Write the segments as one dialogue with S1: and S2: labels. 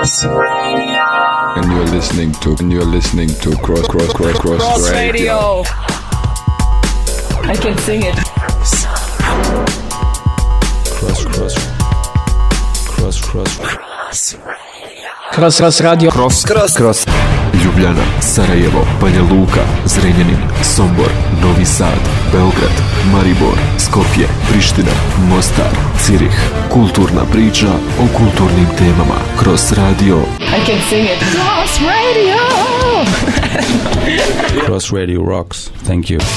S1: And you're listening to Cross Radio.
S2: I can sing it.
S3: Cross Radio.
S4: Cross. Ljubljana, Sarajevo, Banja Luka, Zrenjanin, Sombor, Novi Sad, Beograd, Maribor, Skopje, Priština, Mostar, Cirih. Kulturna priča o kulturnim temama. Cross Radio.
S2: I can sing it. Cross Radio.
S3: Cross Radio rocks. Thank you.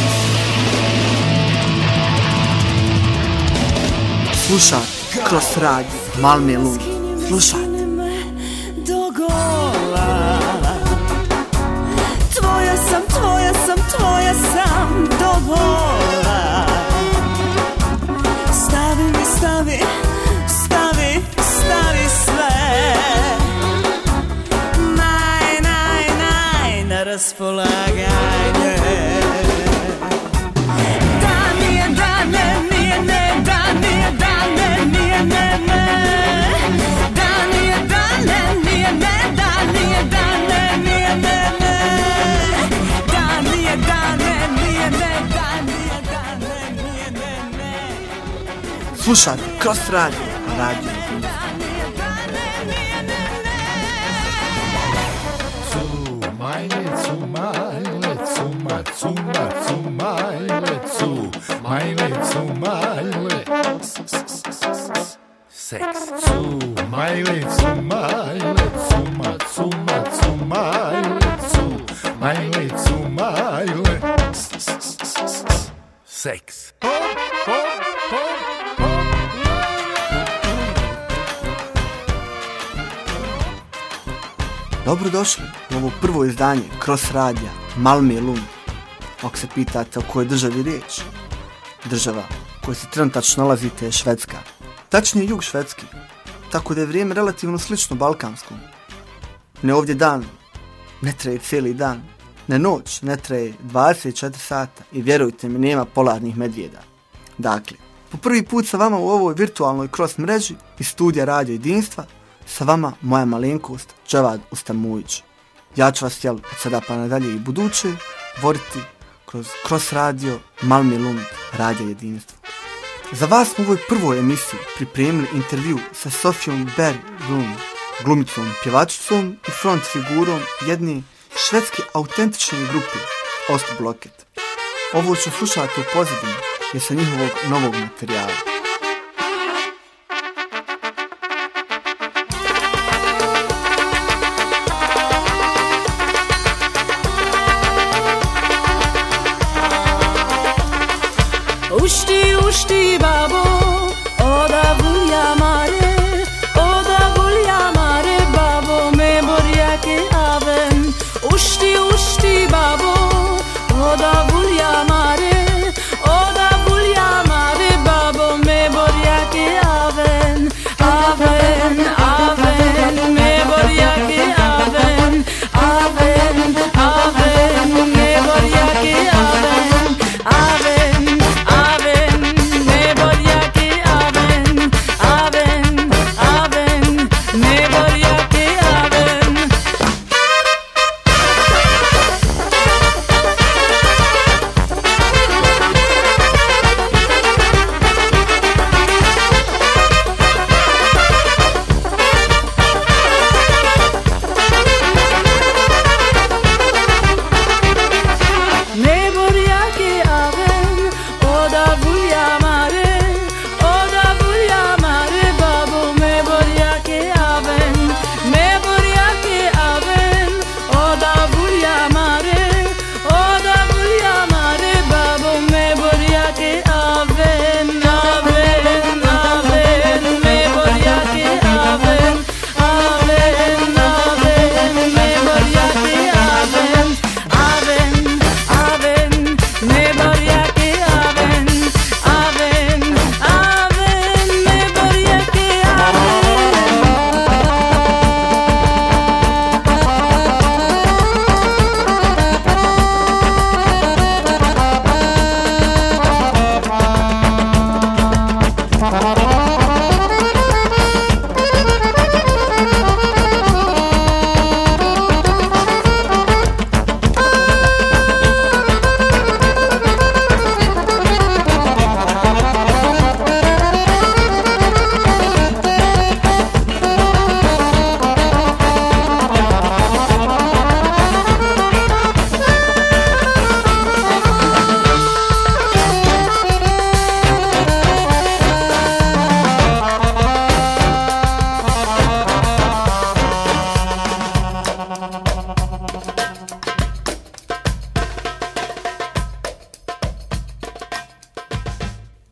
S5: Slušaj, Cross Radio, Malmö Lund. Slušaj.
S6: Tvoja sam do bola. Stavi sve. Naj na raspolaganje. Dan nije dan, nije ne, dan nije dan, nije ne. Dan nije dan, nije ne, dan nije dan, nije ne.
S5: Slušajte, Cross Radio, radio.
S7: Sex. Sex.
S5: Dobrodošli u ovo prvo izdanje Cross Radija, Malmö Lund. Ako se pitate o kojoj državi riječ, država koja se trenutačno nalazite je Švedska. Tačnije jug Švedski, tako da je vrijeme relativno slično balkanskom. Ne ovdje dan ne traje cijeli dan, ne noć ne traje 24 sata i vjerujte mi nema polarnih medvjeda. Dakle, po prvi put sa vama u ovoj virtualnoj Cross mreži iz studija Radio Jedinstva, sa vama moja malenkost Dževad Ustamujić. Ja ću vas od sada pa nadalje i buduće voditi kroz Cross Radio Malmö Lund Radio Jedinstvo. Za vas smo u ovoj prvoj emisiji pripremili intervju sa Sofijom Berg-Lund, glumicom, pjevačicom i front figurom jedne švedske autentične grupe Ostblocket. Ovo ću slušati u pozadini je sa njihovog novog materijala.
S6: Ušti babo, oda volja mare, babo me borjake aven. Ušti babo, oda volja mare, babo me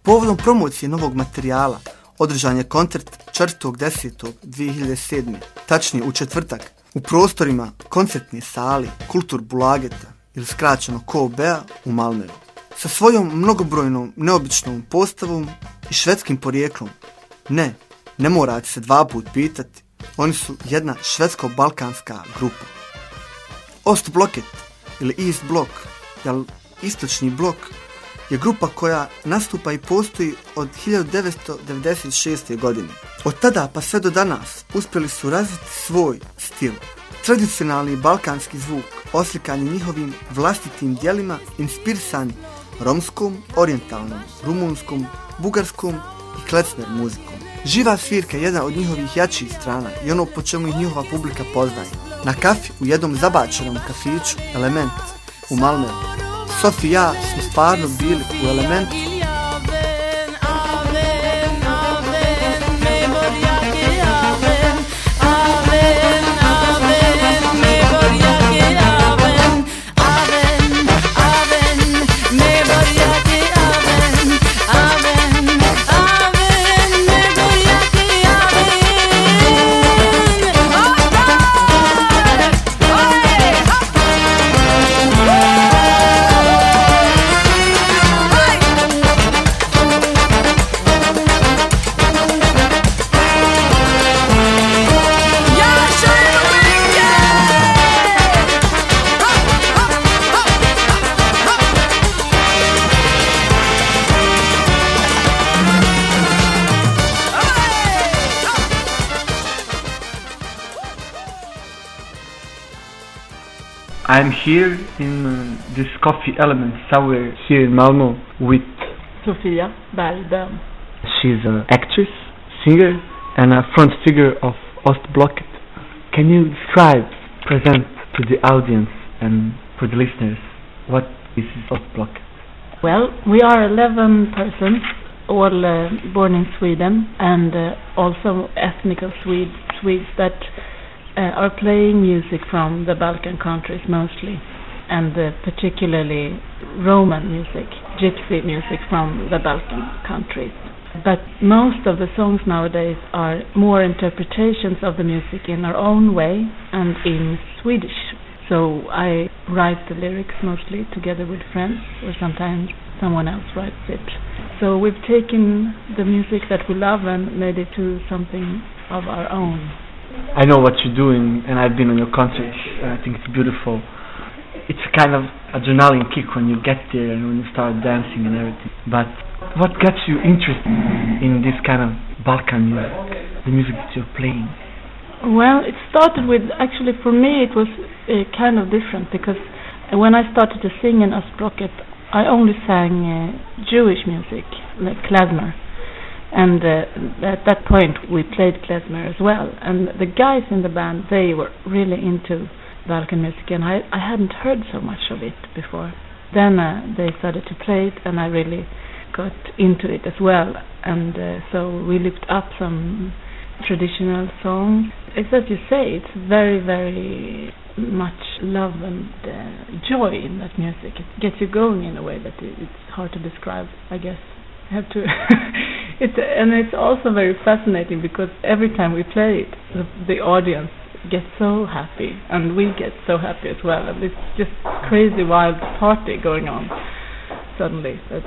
S5: Povodom promocije novog materijala održan je koncert 4.10.2007. tačnije u četvrtak u prostorima koncertne sali Kultur Bulageta ili skraćeno KOB-a u Malmöu. Sa svojom mnogobrojnom, neobičnom postavom i švedskim porijeklom. Ne morate se dva put pitati, oni su jedna švedsko-balkanska grupa. Ostblocket ili East Block, jel istočni blok, je grupa koja nastupa i postoji od 1996. godine. Od tada pa sve do danas uspjeli su razviti svoj stil. Tradicionalni balkanski zvuk oslikan je njihovim vlastitim dijelima inspirisan romskom, orijentalnom, rumunskom, bugarskom i klezmer muzikom. Živa svirka je jedna od njihovih jačih strana i ono po čemu ih njihova publika poznaje. Na kafi u jednom zabačenom kafiću Element u Malmöu Sofi i ja smo stvarno bili u Elementu.
S7: I'm here in this Coffee Element Sour here in Malmö with
S2: Sofia Bergdöm.
S7: She's an actress, singer and a front figure of Ostblocket. Can you present to the audience and for the listeners what is Ostblocket?
S2: Well, we are 11 persons, all born in Sweden and also ethnical Swedes that are playing music from the Balkan countries mostly, and particularly Roman music, gypsy music from the Balkan countries. But most of the songs nowadays are more interpretations of the music in our own way and in Swedish. So I write the lyrics mostly together with friends, or sometimes someone else writes it. So we've taken the music that we love and made it to something of our own.
S7: I know what you're doing, and I've been on your concerts, and I think it's beautiful. It's a kind of adrenaline kick when you get there and when you start dancing and everything. But what got you interested in this kind of Balkan music, the music that you're playing?
S2: Well, it started with, actually for me it was kind of different, because when I started to sing in Ostblocket, I only sang Jewish music, like klezmer. And at that point we played klezmer as well, and the guys in the band, they were really into Balkan music, and I hadn't heard so much of it before. Then they started to play it, and I really got into it as well, and so we looked up some traditional songs. It's as you say, it's very, very much love and joy in that music. It gets you going in a way that it's hard to describe, I guess. Have to and it's also very fascinating because every time we play it, the audience gets so happy and we get so happy as well, and it's just crazy wild party going on suddenly that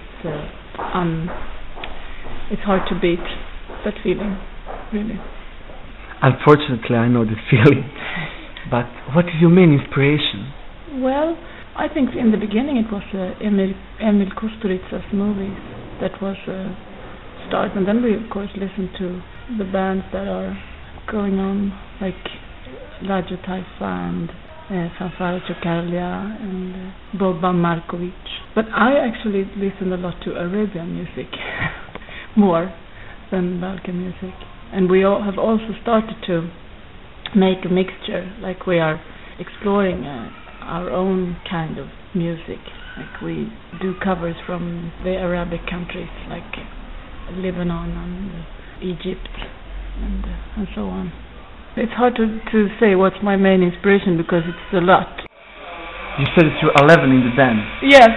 S2: it's hard to beat that feeling, really.
S7: Unfortunately, I know the feeling. But what is your main inspiration?
S2: Well, I think in the beginning it was Emil Kusturica's movies that was a start, and then we of course listened to the bands that are going on, like Radyo Taifa and Fanfare Čukarlia and Boban Markovic. But I actually listen a lot to Arabian music more than Balkan music, and we all have also started to make a mixture, like we are exploring our own kind of music. Like we do covers from the Arabic countries, like Lebanon and Egypt and so on. It's hard to say what's my main inspiration because it's a lot.
S7: You said that you're 11 in the band.
S2: Yes.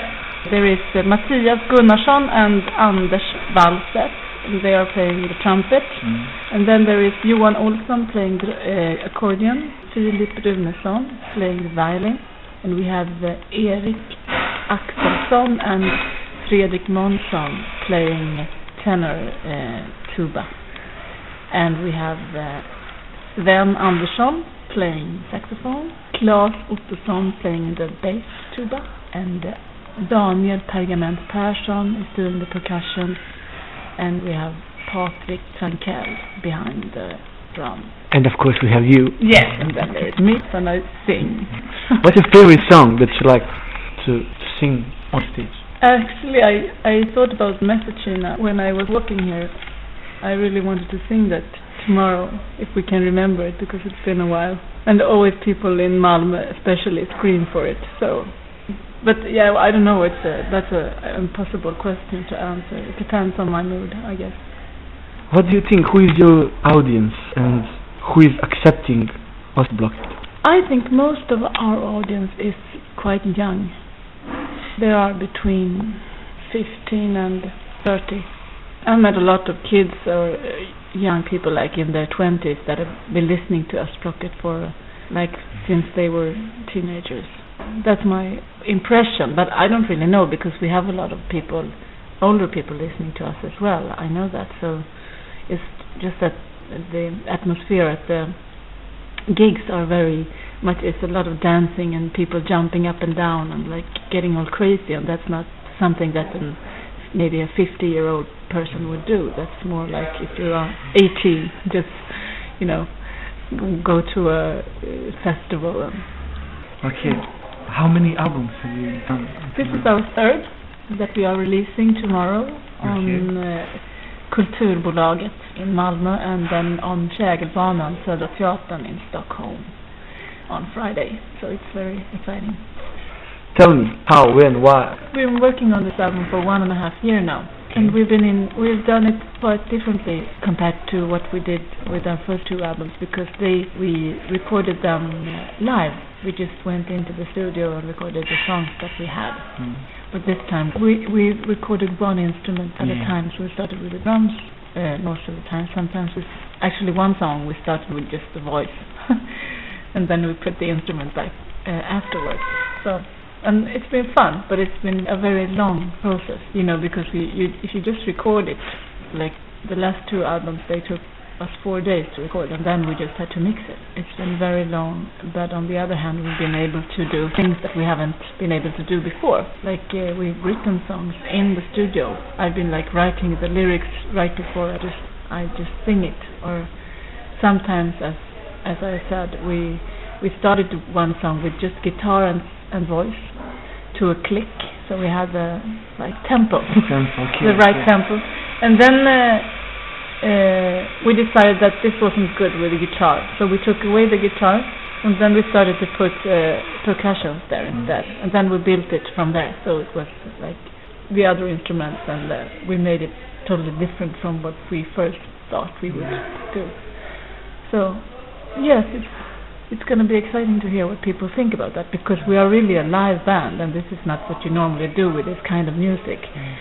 S2: There is Mattias Gunnarsson and Anders Wallstedt. They are playing the trumpet. And then there is Johan Olsson playing the accordion. Filip Runesson playing the violin. And we have Erik Axelsson and Fredrik Månsson playing tenor tuba. And we have Sven Andersson playing saxophone, Claes Ottosson playing the bass tuba, and Daniel Pergament Persson is doing the percussion, and we have Patrik Trankell behind the drum.
S7: And of course we have you.
S2: Yes, and then there is me, and I sing.
S7: What's your favorite song that you like to sing on stage?
S2: Actually, I thought about messaging when I was walking here. I really wanted to sing that tomorrow, if we can remember it, because it's been a while. And always people in Malmö especially scream for it. So, but yeah, I don't know. That's an impossible question to answer. It depends on my mood, I guess.
S7: What do you think? Who is your audience and who is accepting Ostblocket?
S2: I think most of our audience is quite young. They are between 15 and 30. I met a lot of kids or young people like in their 20s that have been listening to Ostblocket for since they were teenagers. That's my impression, but I don't really know because we have a lot of people, older people listening to us as well. I know that, so it's just that the atmosphere at the gigs are very much, it's a lot of dancing and people jumping up and down and like getting all crazy, and that's not something that maybe a 50-year-old person would do. That's more like if you're 18, just, go to a festival.
S7: Okay. How many albums have you done?
S2: This is our third that we are releasing tomorrow on Kulturbolaget in Malmö, and then on Kägelbanan, Södra Teatern in Stockholm on Friday. So it's very exciting.
S7: Tell me, how, when, why?
S2: We've been working on this album for 1.5 years now. And we've done it quite differently compared to what we did with our first two albums, because we recorded them live. We just went into the studio and recorded the songs that we had. But this time we recorded one instrument at a time. So we started with the drums most of the time. Sometimes actually one song we started with just the voice, and then we put the instrument back afterwards. So. And it's been fun, but it's been a very long process, because if you just record it, like the last two albums, they took us 4 days to record, and then we just had to mix it. It's been very long, but on the other hand, we've been able to do things that we haven't been able to do before. Like we've written songs in the studio. I've been writing the lyrics right before I just sing it. Or sometimes, as I said, we started one song with just guitar and voice to a click, so we had the tempo, the right tempo, and then we decided that this wasn't good with the guitar, so we took away the guitar, and then we started to put percussions there instead, and then we built it from there, so it was like the other instruments, and we made it totally different from what we first thought we would do. So yes, it's going to be exciting to hear what people think about that, because we are really a live band, and this is not what you normally do with this kind of music.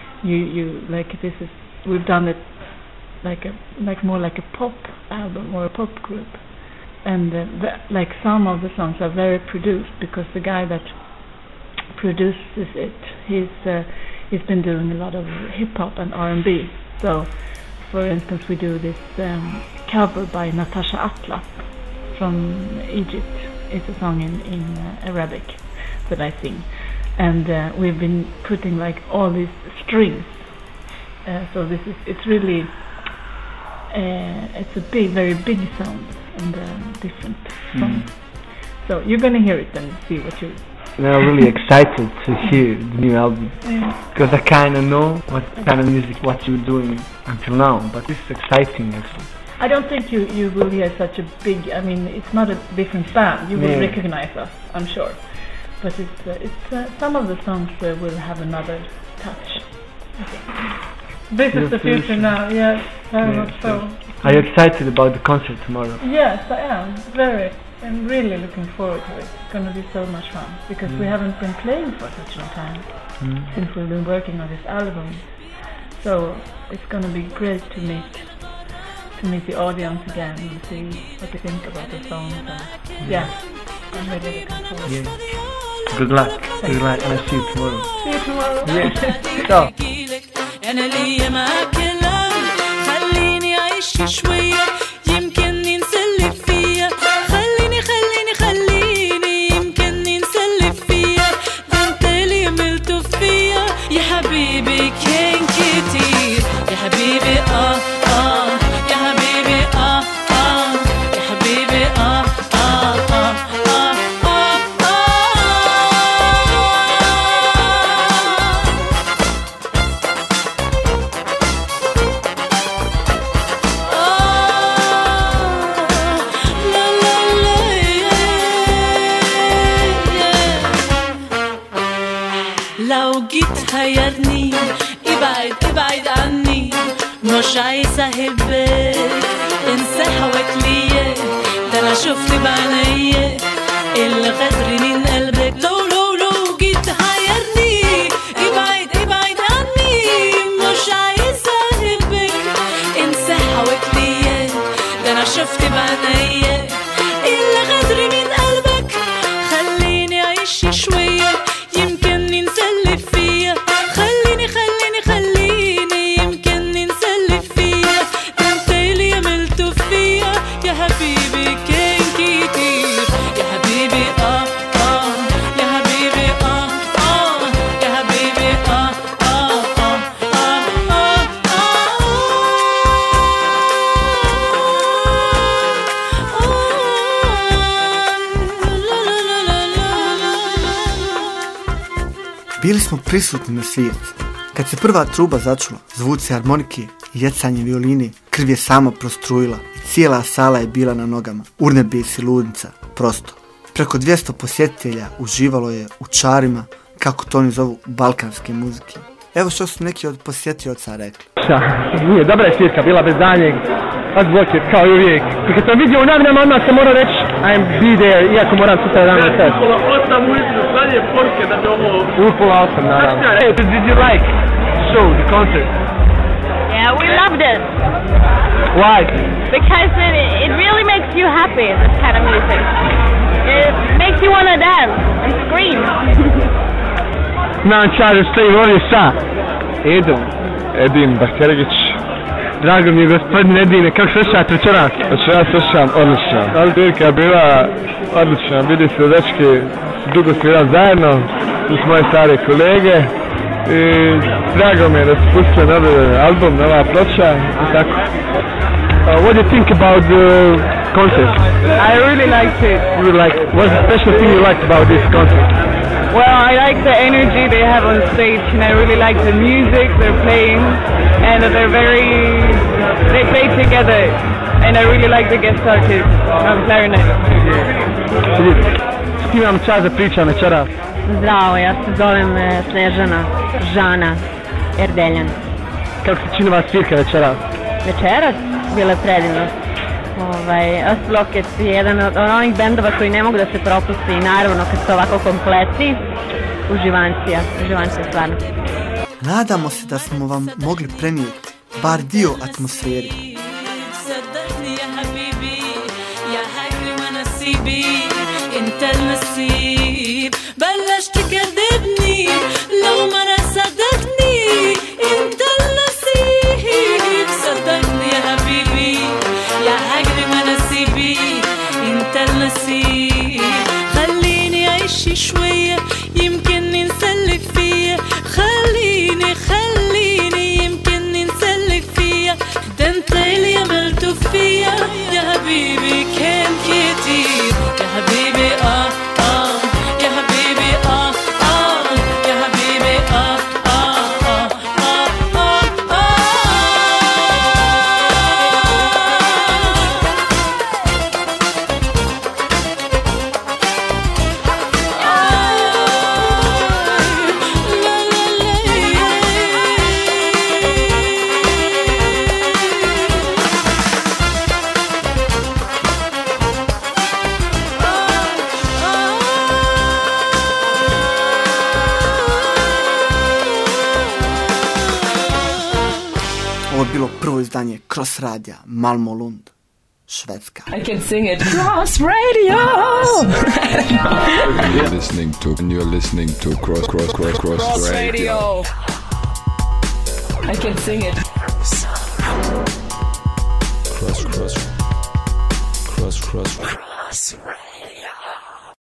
S2: We've done it more like a pop album or a pop group, and some of the songs are very produced, because the guy that produces it, he's been doing a lot of hip hop and R&B. So, for instance, we do this cover by Natasha Atlas from Egypt. It's a song in Arabic that I sing, and we've been putting all these strings, so it's really it's a very big sound and different song. So you're gonna hear it and see what you.
S7: And I'm really excited to hear the new album, because I kind of know what kind of music what you're doing until now, but this is exciting actually.
S2: I don't think you will hear such a big. I mean, it's not a different band. You will recognize us, I'm sure. But it's some of the songs will have another touch, I think. This is the future now. Yes, very much so.
S7: Are you excited about the concert tomorrow?
S2: Yes, I am. Very. I'm really looking forward to it. It's going to be so much fun because we haven't been playing for such a long time since we've been working on this album. So it's going to be great to meet the audience again and see what they think about the songs. And yeah, I'm really looking forward.
S7: Yeah. Good luck. Good luck, and I'll see you tomorrow.
S2: See you tomorrow.
S7: Yes. So.
S6: أنا ليا معاك كلام خليني أعيش شوية يمكن نسلك فيا خليني يمكن نسلك فيا ده انت اللي عملته فيا يا حبيبي كان كتير يا حبيبي يا حبيبي يا حبيبي لو جيت خيرني ابعد عني مش عايزة احبك انسى هواك ليا ده انا شفت بعينيا الغدر من قلبك لو جيت خيرني ابعد عني مش عايزة احبك انسى هواك ليا ده انا شفت بعينيا الغدر من قلبك خليني اعيش شوية يمكن نسلف فيا خليني يمكن نسلف فيا ده انت اللي عملته فيا يا حبيبي كان كتير يا حبيبي يا حبيبي يا حبيبي
S5: Bili smo prisutni na svijet. Kad se prva truba začula, zvuci harmonike i jecanje violini, krv je sama prostrujila i cijela sala je bila na nogama. Urnebes i ludnica, prosto. Preko 200 posjetitelja uživalo je u čarima, kako to oni zovu, balkanske muzike. Evo što su neki od posjetioca rekli.
S8: Nije, dobra je svirka, bila bez danjeg. Advocate, kao i uvijek. Kad sam vidio u novinama, odmah sam morao reći I'm be there, iako moram sutra dan na test.
S9: Upola 8 ujutru, slanje poruke da bi ovo...
S8: Upola 8, naravno.
S9: Hey, did you like the show, the concert?
S10: Yeah, we loved it.
S8: Why?
S10: Because it really makes you happy, this kind of music. It makes you want to dance and scream.
S8: Znam čar, stojim ovdje sa Edin Bahtjeragić. Drago mi je gospodin Edine, kako slušate večeras?
S11: Ja slušam odlično. Svirka je bila odlična, vidi se dečki dugo svirali zajedno, tu su moje stare kolege i drago mi je da su pustili novi album, nova ploča i tako.
S8: What do you think about the concert?
S10: I really liked it.
S8: What's the special thing you liked about this concert?
S10: Well, I like the energy they have on stage, and I really like the music they're playing, and they play together, and I really like the guest artist on clarinet.
S8: S kim vam čast da pričam večeras?
S10: Zdravo, ja se zovem Snežana Žana Erdeljan.
S8: Kako se čini vas svirka večeras?
S10: Večeras bila je predivno. Ostroket je jedan od onih bendova koji ne mogu da se propusti i naravno kad su ovako kompletni, uživancija stvarno.
S5: Nadamo se da smo vam mogli prenijeti bar dio atmosferi.
S6: خليني أعيش شوية يمكن نسلك فيا خليني يمكن نسلك فيا ده انت اللي عملته فيا يا حبيبي كان كتير يا حبيبي يا حبيبي يا حبيبي
S5: bilo prvo izdanje Cross radija Malmö Lund, Švedska.
S12: I can sing it. Cross Radio!
S1: You're listening to Cross Radio.
S12: I can sing it.
S3: Cross Radio.